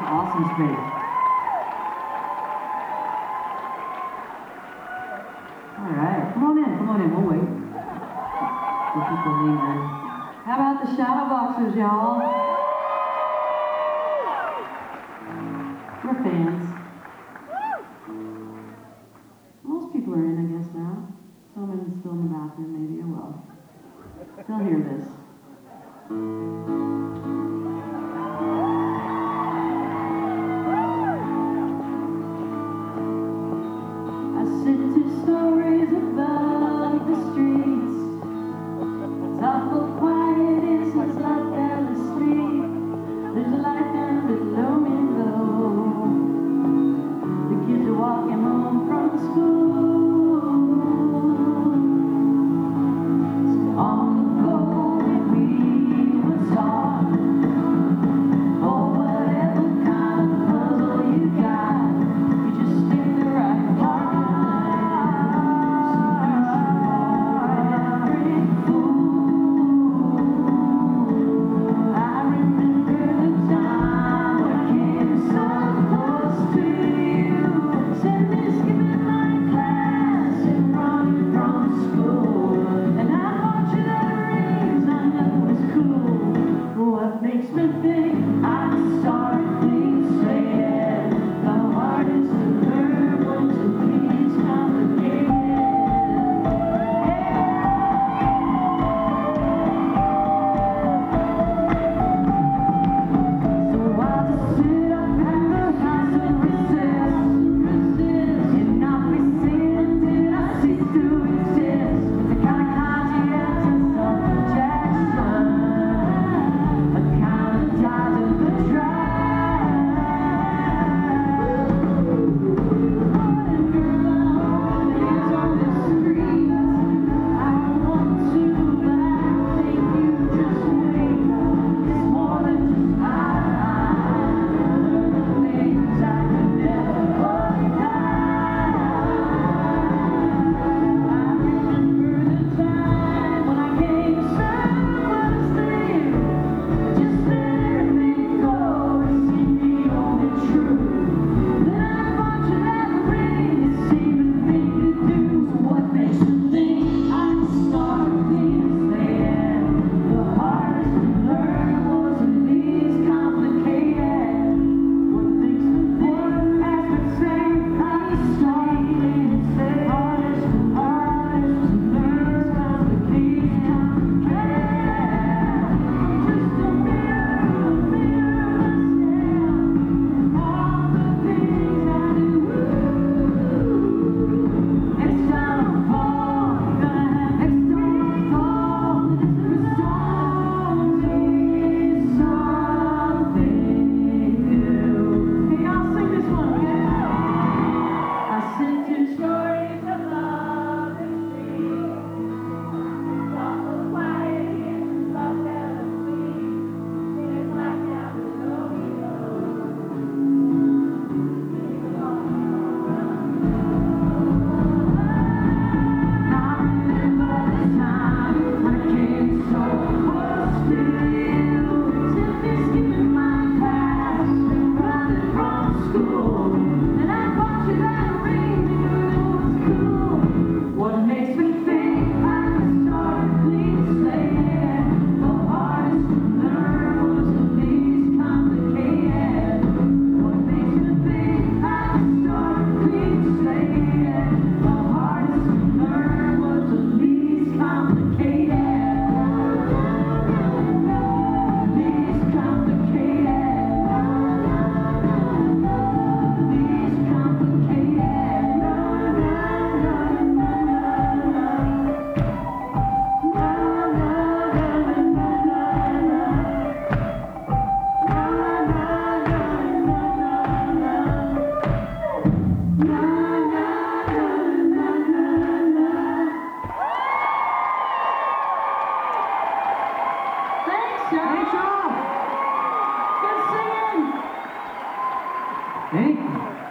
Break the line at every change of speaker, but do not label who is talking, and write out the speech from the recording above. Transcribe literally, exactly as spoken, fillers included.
Awesome space. All right, come on in, come on in, we'll wait. For people lingering. How about the shadow boxers, y'all? We're fans. Most people are in, I guess, now. Someone's still in the bathroom, maybe. Oh well. They'll hear this. I sit to stories about the streets. Top of quiet innocence like down the street. There's a light down below me low. The kids are walking home from school. Thank you.